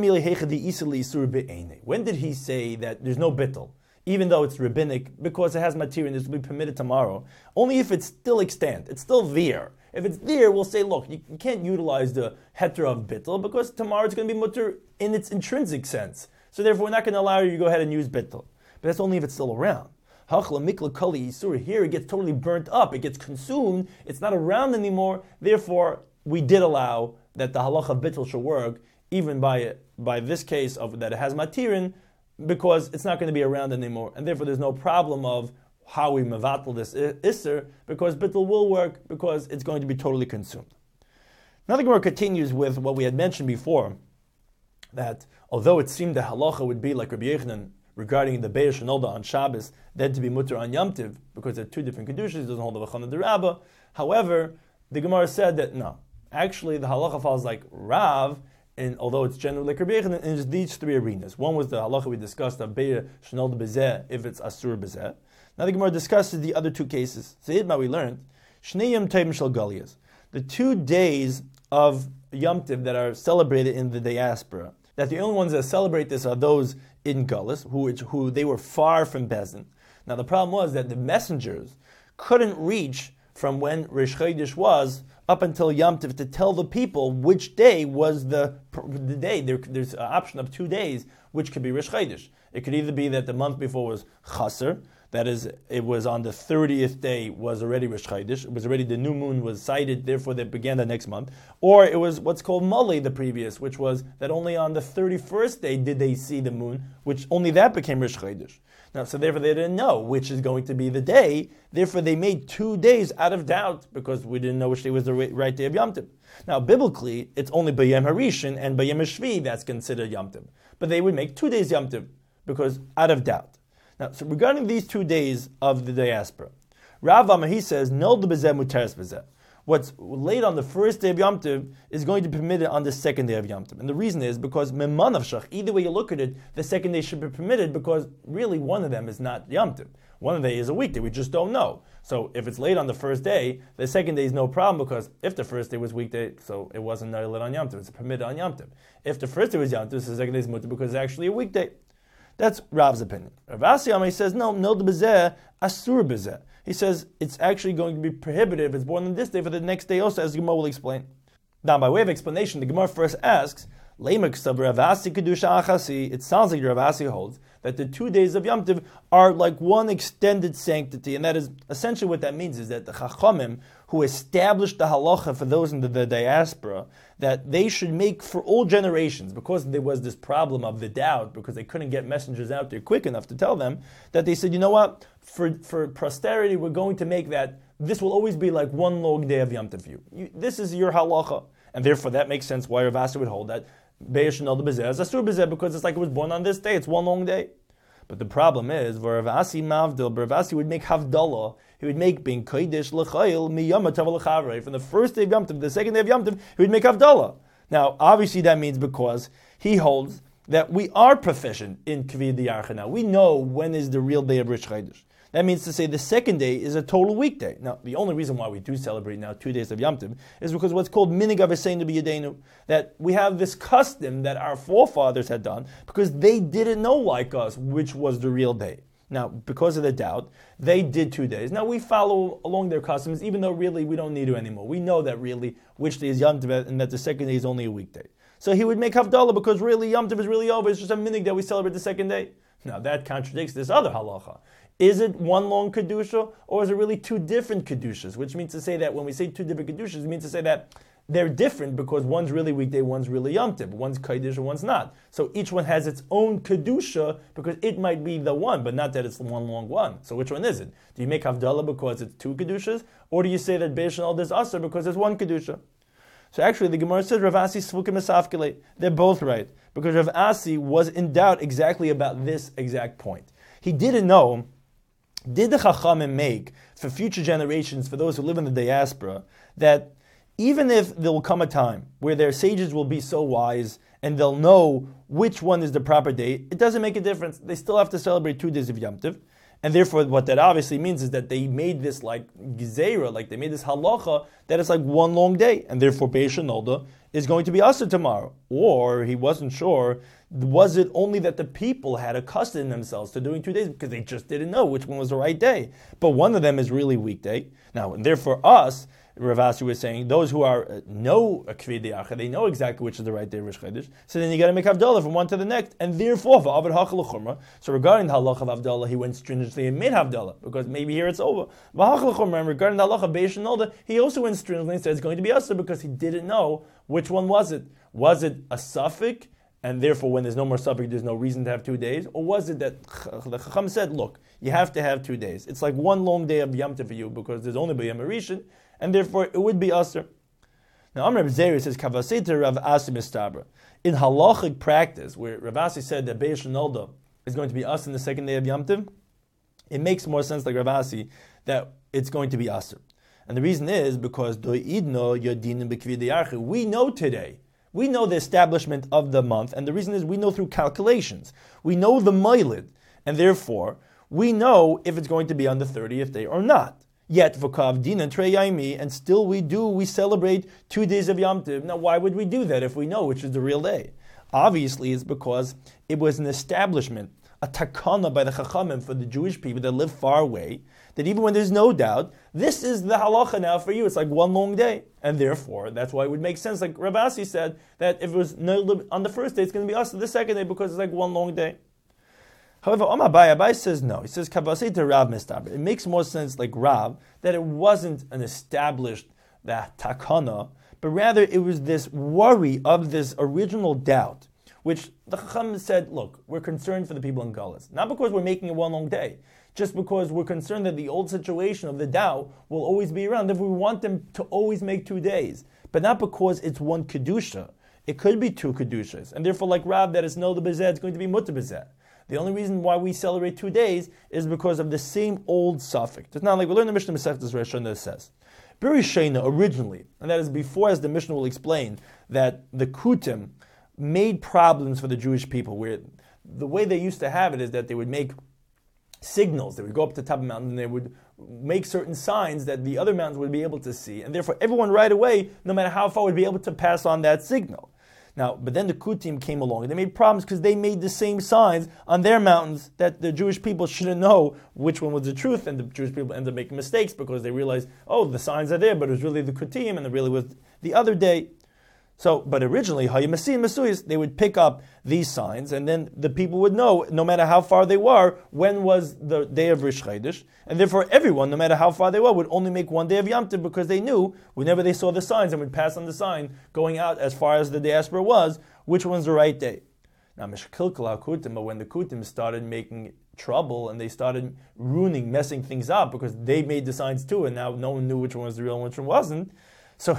did he say that there's no bittul, even though it's rabbinic, because it has material and this will be permitted tomorrow? Only if it's still extant, it's still there. If it's there, we'll say, look, you can't utilize the heter of bittul because tomorrow it's going to be mutter in its intrinsic sense. So therefore, we're not going to allow you to go ahead and use bittul. But that's only if it's still around. Hachla mikla kali yisur. Here it gets totally burnt up. It gets consumed. It's not around anymore. Therefore, we did allow that the halacha of bittul should work, even by this case of that it has matirin, because it's not going to be around anymore, and therefore there's no problem of how we mevatel this isser, because bittul will work because it's going to be totally consumed. Now the Gemara continues with what we had mentioned before, that although it seemed the halacha would be like Rabbi Yochanan regarding the Be'er Shenolda on Shabbos, then to be mutter on Yom Tiv, because they're two different conditions, doesn't hold the V'chana D'Rabba. However, the Gemara said that no, actually the halacha falls like Rav, and although it's generally like Rabbi Yochanan, in these three arenas. One was the halacha we discussed of Be'er Shenolda B'zeh, if it's Asur B'zeh. Now the Gemara discusses the other two cases. So Idma we learned, Shnei Yom Tovim Shel Galiyas, the 2 days of Yom Tiv that are celebrated in the diaspora, that the only ones that celebrate this are those in Galus, who they were far from Bezin. Now the problem was that the messengers couldn't reach from when Rish Chodesh was up until Yom Tiv to tell the people which day was the day. There's an option of 2 days, which could be Rish Chodesh. It could either be that the month before was Chaser, that is, it was on the 30th day was already Rish Chodesh. It was already, the new moon was sighted, therefore they began the next month. Or it was what's called Mali, the previous, which was that only on the 31st day did they see the moon, which only that became Rish Chodesh. Now, so therefore they didn't know which is going to be the day. Therefore they made 2 days out of doubt because we didn't know which day was the right day of Yom Tiv. Now, biblically, it's only B'Yom Harishan and B'Yom Hashvi that's considered Yom Tiv. But they would make 2 days Yom Tiv because out of doubt. Now, so regarding these 2 days of the diaspora, Rav Amma, he says, Nolda b'zeh muteres b'zeh. What's laid on the first day of Yom Tiv is going to be permitted on the second day of Yom Tiv. And the reason is because Meman of Shach, either way you look at it, the second day should be permitted because really one of them is not Yom Tiv. One of them is a weekday, we just don't know. So if it's laid on the first day, the second day is no problem because if the first day was weekday, so it wasn't lit on Yom Tiv, it's permitted on Yom Tiv. If the first day was Yom Tiv, so the second day is mutter because it's actually a weekday. That's Rav's opinion. Rav Asi Amar, he says, no, Nolda b'zeh, asur b'zeh. He says it's actually going to be prohibited if it's born on this day for the next day also, as the Gemara will explain. Now, by way of explanation, the Gemara first asks, it sounds like Rav Asi holds that the 2 days of Yom Tiv are like one extended sanctity, and that is essentially what that means is that the Chachamim, who established the halacha for those in the diaspora, that they should make for all generations, because there was this problem of the doubt, because they couldn't get messengers out there quick enough to tell them, that they said, you know what, for posterity, we're going to make that, this will always be like one long day of Yom Tiv for you. This is your halacha, and therefore that makes sense why Rav Asi would hold that, because it's like it was born on this day, it's one long day. But the problem is, Rav Asi Mavdil, Rav Asi would make Havdalah, he would make Bin Kodesh L'chayil Miyom Tov L'chavre, from the first day of Yom Tov, the second day of Yom Tov, he would make Havdalah. Now, obviously that means because he holds that we are proficient in Kviyah D'Yarcha now. We know when is the real day of Rish Chodesh. That means to say the second day is a total weekday. Now, the only reason why we do celebrate now 2 days of Yom Tov is because what's called Minig Aveseinu B'Yadenu, that we have this custom that our forefathers had done because they didn't know like us which was the real day. Now, because of the doubt, they did 2 days. Now, we follow along their customs, even though really we don't need to anymore. We know that really which day is Yom Tov and that the second day is only a weekday. So he would make Havdalah because really Yom Tov is really over. It's just a minig that we celebrate the second day. Now, that contradicts this other halacha. Is it one long Kedusha, or is it really 2 different Kedushas? Which means to say that when we say 2 different Kedushas, it means to say that they're different because one's really weekday, one's really Yom Tov, one's Kodesh, and one's not. So each one has its own Kedusha because it might be the one, but not that it's one long one. So which one is it? Do you make Havdalah because it's 2 Kedushas, or do you say that Be'er Shenolda is Asur because it's 1 Kedusha? So actually, the Gemara says Rav Asi Svukim Esafkele. They're both right because Rav Asi was in doubt exactly about this exact point. He didn't know. Did the Chachamim make for future generations, for those who live in the diaspora, that even if there will come a time where their sages will be so wise and they'll know which one is the proper day, it doesn't make a difference. They still have to celebrate 2 days of Yom Tov. And therefore, what that obviously means is that they made this like Gzeira, like they made this halacha, that it's like one long day. And therefore, Be'er Shenolda is going to be Asur tomorrow. Or he wasn't sure, was it only that the people had accustomed themselves to doing 2 days because they just didn't know which one was the right day. But one of them is really weekday. Now, and therefore us, Rav Asi was saying, those who are know a Kvi Diacha, they know exactly which is the right day of Rosh Chodesh. So then you got to make Havdalah from one to the next, and therefore, so regarding the halacha of Havdalah, he went stringently and made Havdalah, because maybe here it's over. And regarding the halacha of Beish Nolda, he also went stringently and said it's going to be Asr, because he didn't know which one was it. Was it a suffix, and therefore when there's no more suffix, there's no reason to have 2 days? Or was it that the Chacham said, look, you have to have 2 days. It's like one long day of Yom Tov for you, because there's only B'Yom Rishon, and therefore it would be Asr. Now, Amr Zeri says, Kavasita Rav Asi Mistabra. In halachic practice, where Rav Asi said that Beish Nolda is going to be Asr in the second day of Yom Tov, it makes more sense, like Rav Asi, that it's going to be Asr. And the reason is because we know today, we know the establishment of the month, and the reason is we know through calculations. We know the Moilid, and therefore we know if it's going to be on the 30th day or not. Yet, v'kav din and trei yaimi, and still we celebrate 2 days of Yom Tov. Now, why would we do that if we know which is the real day? Obviously, it's because it was an establishment, a takana by the Chachamim for the Jewish people that live far away, that even when there's no doubt, this is the halacha now for you. It's like one long day. And therefore, that's why it would make sense, like Rav Asi said, that if it was on the first day, it's going to be us the second day, because it's like one long day. However, Abai says no. He says, Kavasei to Rav Mistaber. It makes more sense, like Rav, that it wasn't an established takana, but rather it was this worry of this original doubt, which the Chacham said, look, we're concerned for the people in Galus. Not because we're making it one long day, just because we're concerned that the old situation of the Dow will always be around, if we want them to always make 2 days. But not because it's one Kedusha. It could be 2 Kedushas. And therefore, like Rav, that it's no the Bezeh, it's going to be Mutter Bezeh. The only reason why we celebrate 2 days is because of the same old suffix. It's not like we learn the Mishnah Masechtas Rosh Hashanah that says, Berishena originally, and that is before, as the Mishnah will explain, that the Kutim made problems for the Jewish people, where the way they used to have it is that they would make signals. They would go up to the top of the mountain and they would make certain signs that the other mountains would be able to see, and therefore everyone right away, no matter how far, would be able to pass on that signal. Now, but then the Kutim came along and they made problems because they made the same signs on their mountains that the Jewish people shouldn't know which one was the truth, and the Jewish people ended up making mistakes because they realized, oh, the signs are there, but it was really the Kutim and it really was the other day. So, but originally, they would pick up these signs, and then the people would know, no matter how far they were, when was the day of Rosh Chodesh, and therefore everyone, no matter how far they were, would only make 1 day of Yom Tov, because they knew, whenever they saw the signs and would pass on the sign, going out as far as the diaspora was, which one's the right day. Now, but when the Kutim started making trouble, and they started messing things up, because they made the signs too, and now no one knew which one was the real and which one wasn't, so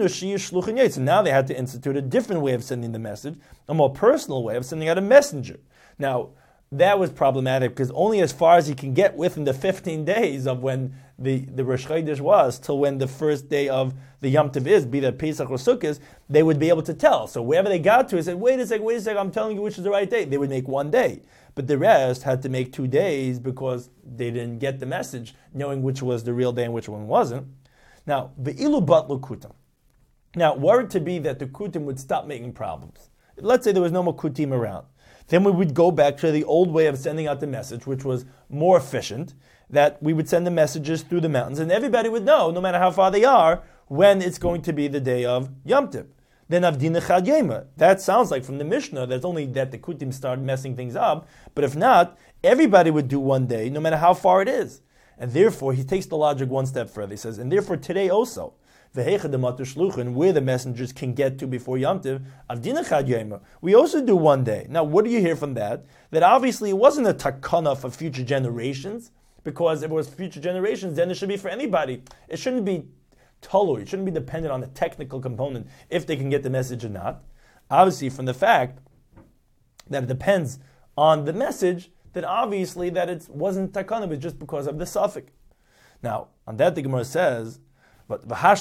now they had to institute a different way of sending the message, a more personal way of sending out a messenger. Now, that was problematic because only as far as you can get within the 15 days of when the Rosh Chodesh was till when the first day of the Yom Tov is, be that Pesach or Sukkot, they would be able to tell. So wherever they got to, they said, wait a second, I'm telling you which is the right day. They would make 1 day. But the rest had to make 2 days because they didn't get the message, knowing which was the real day and which one wasn't. Now, ve'ilu batlu kutim. Now, were it to be that the kutim would stop making problems, let's say there was no more kutim around, then we would go back to the old way of sending out the message, which was more efficient, that we would send the messages through the mountains, and everybody would know, no matter how far they are, when it's going to be the day of Yom Tov. Then Avdina Chad Yema. That sounds like from the Mishnah, that's only that the kutim started messing things up, but if not, everybody would do 1 day, no matter how far it is. And therefore, he takes the logic 1 step further. He says, and therefore today also, where the messengers can get to before Yom Tov, we also do 1 day. Now, what do you hear from that? That obviously it wasn't a takana for future generations, because if it was future generations, then it should be for anybody. It shouldn't be tolu. It shouldn't be dependent on the technical component if they can get the message or not. Obviously, from the fact that it depends on the message, that obviously that it wasn't takana, but just because of the suffix. Now, on that the Gemara says, but now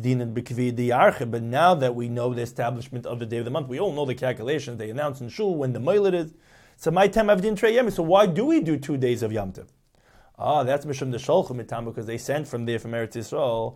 that we know the establishment of the day of the month, we all know the calculations, they announce in Shul when the Moiled is. So my time Avdin Trei Yemi. So why do we do 2 days of Yom Tov? That's Mishum the Sholchim Mitam, because they sent from there from Eretz Yisrael.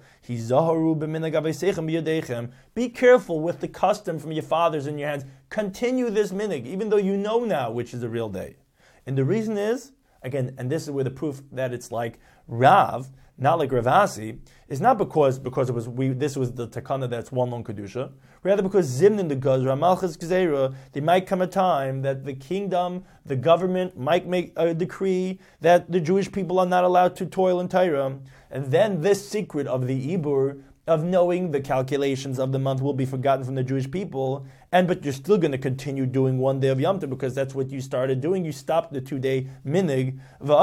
Be careful with the custom from your fathers in your hands. Continue this minig, even though you know now which is the real day. And the reason is, again, and this is where the proof that it's like Rav, not like Rav Asi, is not because it was this was the takana that's one long kedusha. Rather because Zimnin the Gazra, Malchus Gzeira, there might come a time that the kingdom, the government might make a decree that the Jewish people are not allowed to toil in Torah, and then this secret of the Ibur, of knowing the calculations of the month, will be forgotten from the Jewish people, but you're still going to continue doing one day of Yom Tov because that's what you started doing. You stopped the 2-day minig.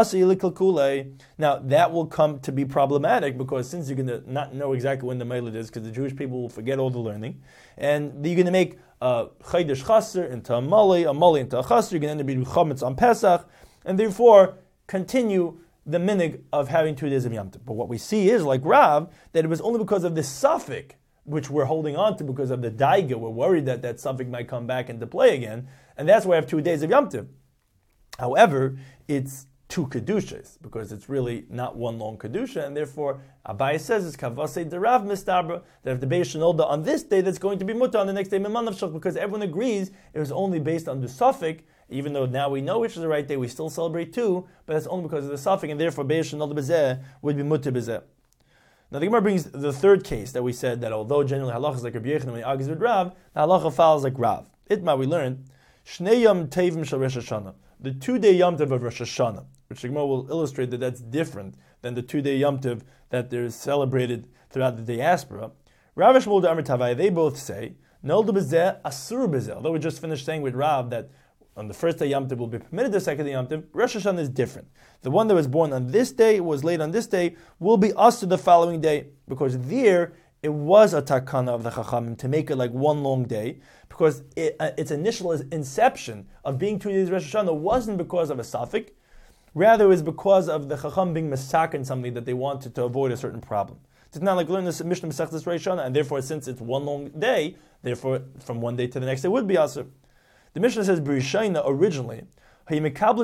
Now that will come to be problematic because since you're going to not know exactly when the Meilad is, because the Jewish people will forget all the learning, and you're going to make a Chaydesh Chaser into a Mali into a Chaser, you're going to end up being Chametz on Pesach, and therefore continue the minig of having 2 days of Yom Tov. But what we see is, like Rav, that it was only because of the suffix, which we're holding on to because of the daiga. We're worried that that suffix might come back into play again, and that's why we have 2 days of Yom Tov. However, it's 2 kedushas, because it's really not one long kedusha, and therefore Abai says it's kavasei derav mistabra, that if the Beis Shenolda on this day, that's going to be mutar on the next day memanav, because everyone agrees it was only based on the suffix. Even though now we know which is the right day, we still celebrate 2, but that's only because of the suffix, and therefore Beis Shenolda bezeh would be mutar bezeh. Now the Gemara brings the third case that we said that although generally halacha is like Rabbi Yochanan when he argues with Rav, the halacha follows like Rav. Itma we learned Shnei Yom Tevim Shel Rosh Hashanah, the 2-day Yom Tov of Rosh Hashanah, which the Gemara will illustrate that that's different than the 2-day Yom Tov that is celebrated throughout the diaspora. Rav Shmuel de Amar Tavai, they both say Noldu bezeh asur bezeh. Although we just finished saying with Rav that on the first day Yom Tov will be permitted, the second day Yom Tov, Rosh Hashanah is different. The one that was born on this day, was late on this day, will be usher the following day, because there it was a takana of the Chachamim to make it like one long day, because its initial inception of being 2 days Rosh Hashanah wasn't because of a suffix, rather it was because of the Chacham being masakin something that they wanted to avoid a certain problem. It's not like learn this Mishnah Masechtas Rosh Hashanah, and therefore since it's one long day, therefore from one day to the next day would be usher. The Mishnah says, B'Rishayna, originally, they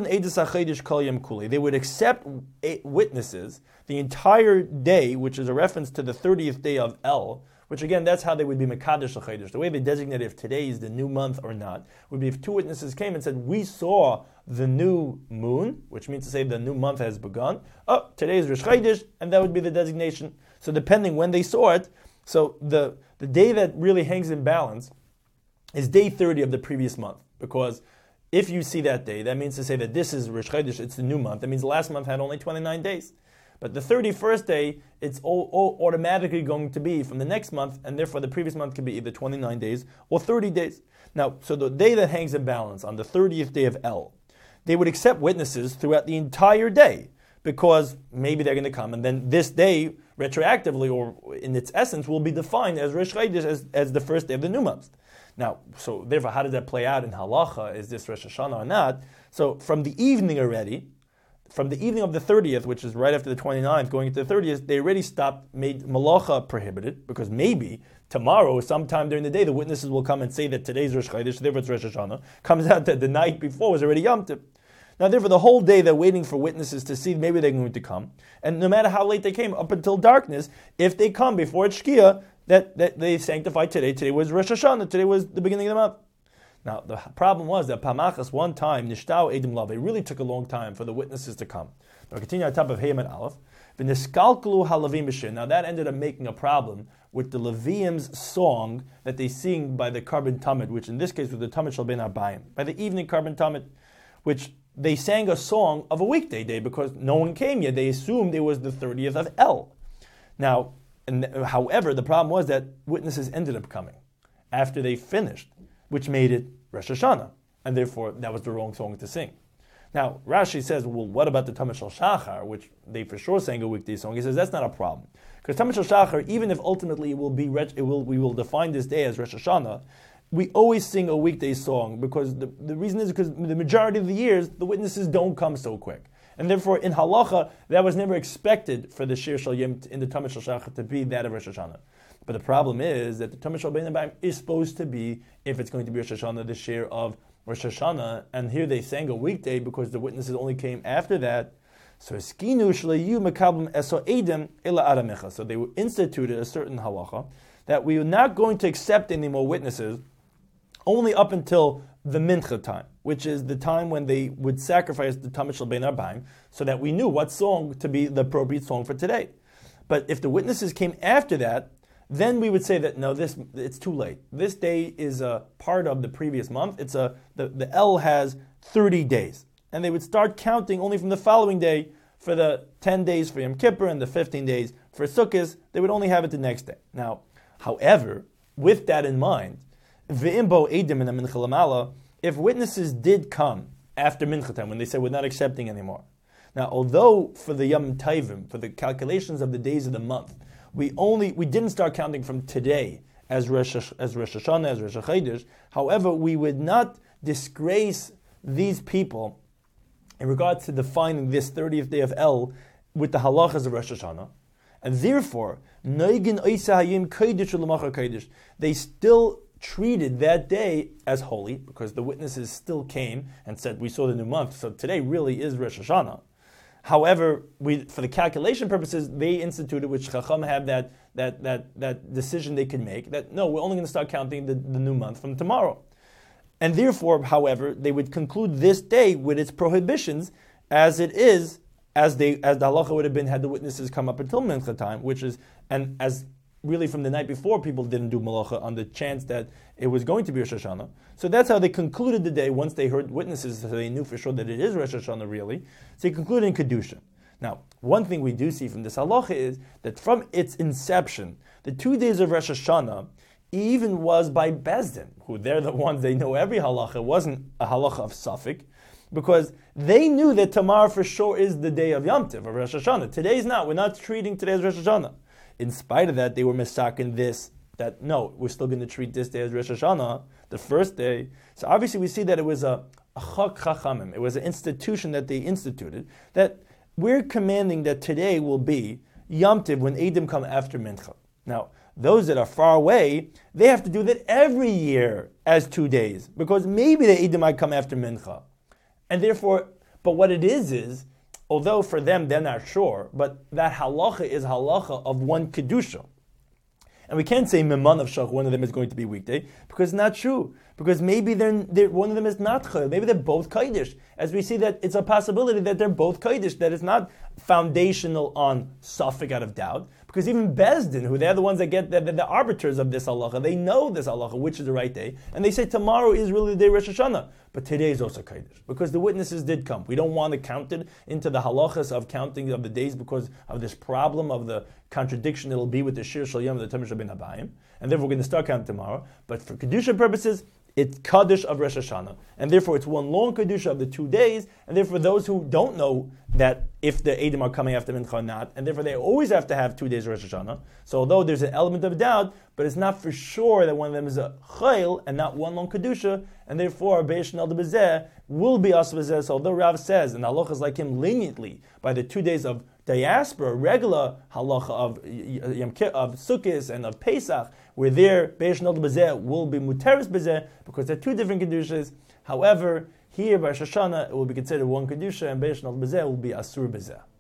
would accept witnesses the entire day, which is a reference to the 30th day of El, which again, that's how they would be Mekadesh L'Chaydish. The way they designate if today is the new month or not would be if 2 witnesses came and said, we saw the new moon, which means to say the new month has begun. Oh, today is Rosh Chaydish, and that would be the designation. So depending when they saw it, so the day that really hangs in balance is day 30 of the previous month, because if you see that day, that means to say that this is Rosh Chodesh, it's the new month. That means the last month had only 29 days. But the 31st day, it's all automatically going to be from the next month, and therefore the previous month could be either 29 days or 30 days. Now, so the day that hangs in balance, on the 30th day of El, they would accept witnesses throughout the entire day, because maybe they're going to come, and then this day, retroactively, or in its essence, will be defined as Rosh Chodesh, as the first day of the new month. Now, so therefore, how does that play out in halacha? Is this Rosh Hashanah or not? So from the evening already, from the evening of the 30th, which is right after the 29th, going into the 30th, they already made malacha prohibited, because maybe tomorrow, sometime during the day, the witnesses will come and say that today's Rosh Chodesh, therefore it's Rosh Hashanah. Comes out that the night before was already Yom Tov. Now, therefore, the whole day they're waiting for witnesses to see maybe they're going to come. And no matter how late they came, up until darkness, if they come before it's Shkia, that they sanctified today. Today was Rosh Hashanah. Today was the beginning of the month. Now, the problem was that Pamachas, one time, Nishtau Edim Lav, it really took a long time for the witnesses to come. Now, we continue on top of Hayim and Aleph. V'niskalkulu halavim b'shir. Now, that ended up making a problem with the Levium's song that they sing by the Karban Tamid, which in this case was the Tamid Shal Ben Arbayim, by the evening Karban Tamid, which they sang a song of a weekday day because no one came yet. They assumed it was the 30th of El. Now, however, the problem was that witnesses ended up coming after they finished, which made it Rosh Hashanah, and therefore that was the wrong song to sing. Now, Rashi says, well, what about the Tamid Shal Shachar, which they for sure sang a weekday song? He says that's not a problem, because Tamid Shal Shachar, even if ultimately we will define this day as Rosh Hashanah, we always sing a weekday song, because the reason is because the majority of the years the witnesses don't come so quick. And therefore, in halacha, that was never expected for the Shir Shal Yom in the Tamid Shal Shachar to be that of Rosh Hashanah. But the problem is that the Tamid Shal Ben Arbayim is supposed to be, if it's going to be Rosh Hashanah, the Shir of Rosh Hashanah. And here they sang a weekday because the witnesses only came after that. So skinu shleyu mekablim eso edim ela aramecha. So they instituted a certain halacha that we are not going to accept any more witnesses only up until the mincha time, which is the time when they would sacrifice the Tamid Shal Ben Arbayim, so that we knew what song to be the appropriate song for today. But if the witnesses came after that, then we would say that no, it's too late. This day is a part of the previous month. The El has 30 days. And they would start counting only from the following day for the 10 days for Yom Kippur and the 15 days for Sukkot. They would only have it the next day. Now, however, with that in mind, V'imbo Eidim in a Mincha Lamala, if witnesses did come after Mincha time, when they said we're not accepting anymore. Now, although for the Yom Tovim, for the calculations of the days of the month, we didn't start counting from today as Rosh Hashanah, as Rosh Chodesh. However, we would not disgrace these people in regards to defining this 30th day of El with the halachas of Rosh Hashanah. And therefore, they still treated that day as holy, because the witnesses still came and said, we saw the new month, so today really is Rosh Hashanah. However, for the calculation purposes, they instituted, which Chacham had that decision they could make, that no, we're only going to start counting the new month from tomorrow. And therefore, however, they would conclude this day with its prohibitions as it is, as the halacha would have been had the witnesses come up until Mincha time, which is, and as really from the night before people didn't do malacha on the chance that it was going to be Rosh Hashanah. So that's how they concluded the day once they heard witnesses, so they knew for sure that it is Rosh Hashanah really. So they concluded in Kedusha. Now, one thing we do see from this halacha is that from its inception, the 2 days of Rosh Hashanah even was by Bezdin, who they're the ones, they know every halacha. It wasn't a halacha of Suffolk, because they knew that tomorrow for sure is the day of Yom Tov, of Rosh Hashanah. Today's not. We're not treating today as Rosh Hashanah. In spite of that, they were misakin this, that no, we're still going to treat this day as Rosh Hashanah, the first day. So obviously we see that it was a chak chachamim. It was an institution that they instituted, that we're commanding that today will be Yom Tov when Eidim come after Mincha. Now, those that are far away, they have to do that every year as 2 days, because maybe the Eidim might come after Mincha. And therefore, but what it is, although for them they're not sure, but that halacha is halacha of one kedusha. And we can't say Miman of Shach, one of them is going to be weekday, because it's not true. Because maybe one of them is not Chayil. Maybe they're both Kaidish. As we see that it's a possibility that they're both Kaidish, that is not foundational on Suffolk out of doubt. Because even Bezdin, who they're the ones that get the arbiters of this halacha, they know this halacha, which is the right day, and they say tomorrow is really the day Rosh Hashanah, but today is also Kaidish, because the witnesses did come. We don't want to count it into the halachas of counting of the days because of this problem of the contradiction it'll be with the Shir Shal Yom of the Tamar Shabin Habayim, and therefore we're going to start counting tomorrow. But for Kedusha purposes, it's Kaddish of Rosh Hashanah, and therefore it's one long Kedusha of the 2 days, and therefore those who don't know that if the Eidim are coming after Mincha or not, and therefore they always have to have 2 days of Rosh Hashanah. So although there's an element of doubt, but it's not for sure that one of them is a Chayil and not one long Kedusha, and therefore Beish Nel de Bezeh will be Asa Bezeh. So although Rav says, and halacha is like him leniently by the 2 days of diaspora, regular halacha of Yom Kippur, of Sukkot and of Pesach, where there Beish Nel de Bezeh will be Muteris Bezeh, because they're 2 different Kedushas. However, here by Rosh Hashanah it will be considered one Kedusha, and Beish Nel de Bezeh will be Asur Bezeh.